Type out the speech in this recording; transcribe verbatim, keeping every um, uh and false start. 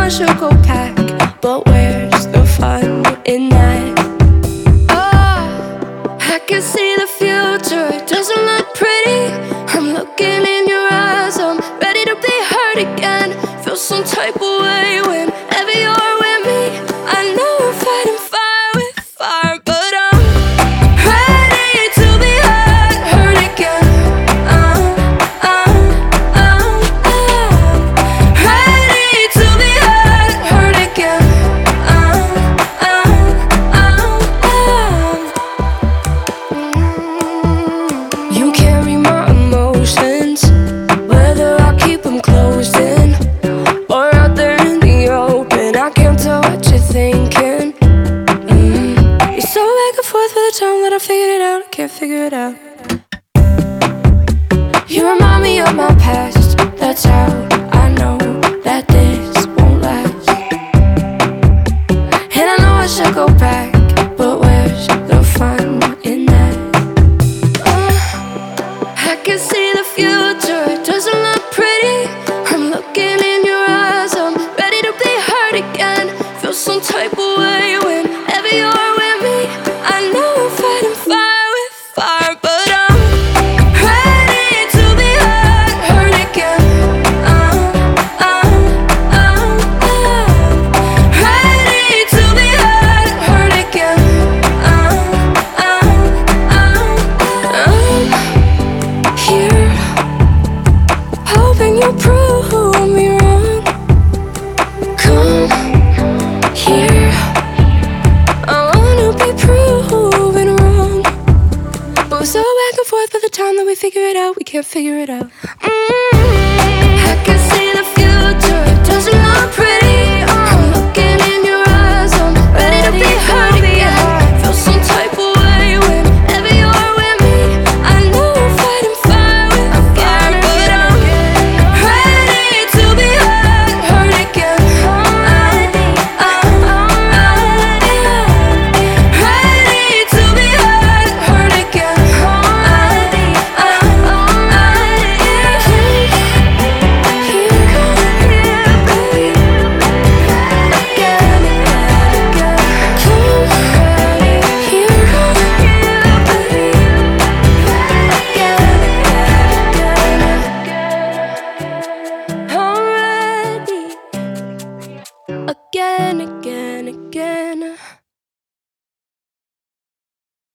I should go back, but where's the fun in that? Oh, I can see the future, it doesn't look pretty. I'm looking in your eyes, I'm ready to be hurt again. Feel some type of way whenever you're with me. I know I'm fighting fire with fire, but I'm ready to be hurt, hurt again. I'm, I'm, I'm, I'm ready to be hurt, hurt again. I'm, I'm, I'm, I'm. You carry my emotions, whether I keep them closed in or out there in the open. I can't tell what you're thinking. mm. You're so back and forth by the time that I figured it out, I can't figure it out. You remind me of my past, that's how I know that this won't last. And I know I should go back, but where's the fun in that? uh, I can see the future, it doesn't look pretty. I'm looking in your eyes, I'm ready to be hurt again. Feel some type of way whenever you're with me. I know I'm fighting fire with fire, but I'm ready to be hurt, hurt again. I'm, I'm, I'm, I'm ready to be hurt, hurt again. I'm, I'm, I'm, I'm here, hoping you'll prove me wrong. Come here, I wanna be proven wrong. But we're so back and forth by the time that we figure it out, we can't figure it out. mm.